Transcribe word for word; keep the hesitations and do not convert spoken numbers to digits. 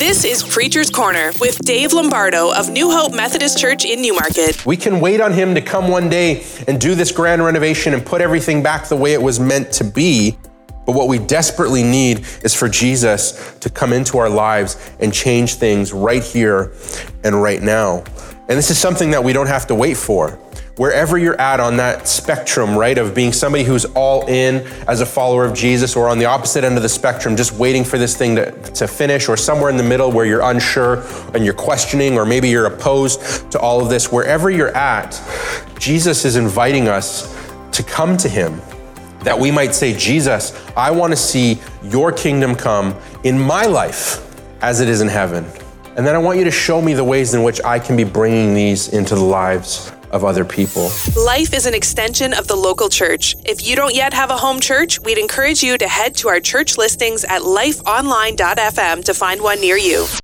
This is Preacher's Corner with Dave Lombardo of New Hope Methodist Church in Newmarket. We can wait on him to come one day and do this grand renovation and put everything back the way it was meant to be. But what we desperately need is for Jesus to come into our lives and change things right here and right now. And this is something that we don't have to wait for. Wherever you're at on that spectrum, right, of being somebody who's all in as a follower of Jesus, or on the opposite end of the spectrum, just waiting for this thing to, to finish, or somewhere in the middle where you're unsure and you're questioning, or maybe you're opposed to all of this, wherever you're at, Jesus is inviting us to come to him, that we might say, Jesus, I want to see your kingdom come in my life as it is in heaven. And then I want you to show me the ways in which I can be bringing these into the lives of other people. Life is an extension of the local church. If you don't yet have a home church, we'd encourage you to head to our church listings at life online dot f m to find one near you.